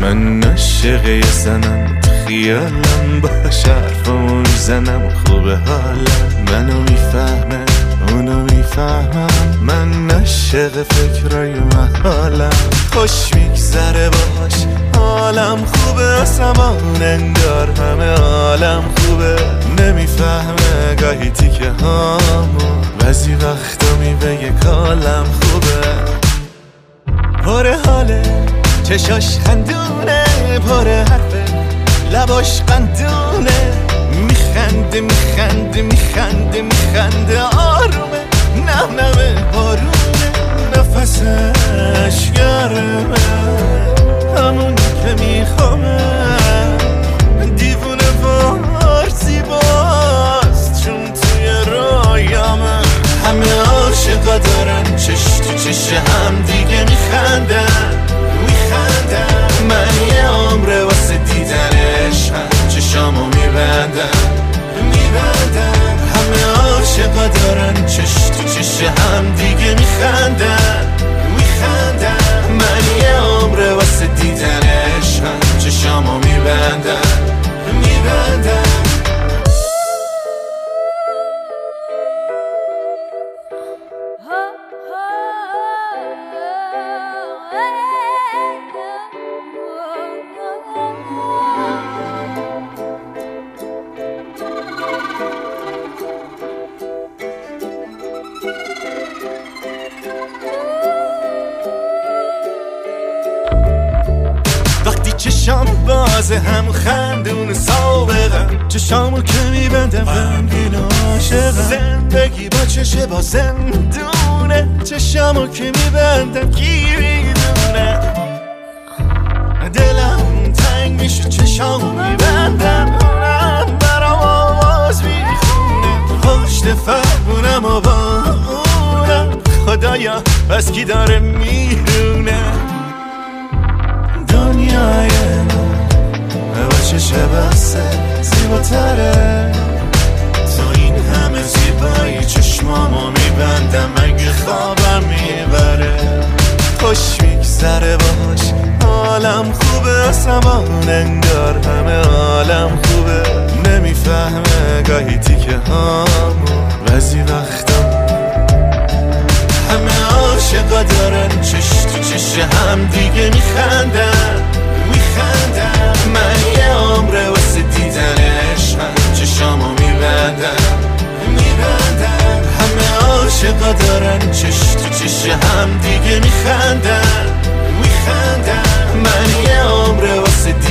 من عاشق یه زنم خیالم باش حرفمو میزنم خوبه حالم منو میفهمه اونو میفهمم من عاشق فکرای محالم خوش میگذره باش حالم خوبه آسمان انگار همه عالم خوبه نمیفهمه گاهی تیکه هامو بعضی وقتا میبگه کالم خوبه پره حاله چشاش خندونه پره حرفه لباش قندونه میخنده میخنده میخنده میخنده آرومه نمنمه بارونه نفسش گرمه همون که میخوامه دیوونه وار زیباست چون توی رایامه همه عاشقا دارن چش تو چش هم دیگه میخندن من یه عمره واسه دیدنش هم چشامو میبندم همه عاشقا دارن چش تو چش هم دیگه میخندن من یه عمره واسه دیدنش هم چشامو میبندم چشام بازه هم خندون سابقم چشامو که میبندم غمگین عاشقم زندگی با چشه با زندونه چشامو که میبندم کی میدونه دلم تنگ میشه چشامو میبندم اونم برام آواز میخونه پشت فرمونم و با اونم خدایا بس کی داره میرونه دنیای من با چشه بسته زیباتره تو این همه زیبایی چشمامو میبندم اگه خوابم میبره خوش میگذره باش حالم خوبه آسمان انگار همه عالم خوبه نمیفهمه گاهی تیکه هامو بعضی وقتا همه عاشقا دارن چش تو چش هم دیگه میخندن من یه عمره واسه دیدنش هم چشامو میبندم همه عاشقا دارن چش تو چش هم دیگه میخندن من یه عمره واسه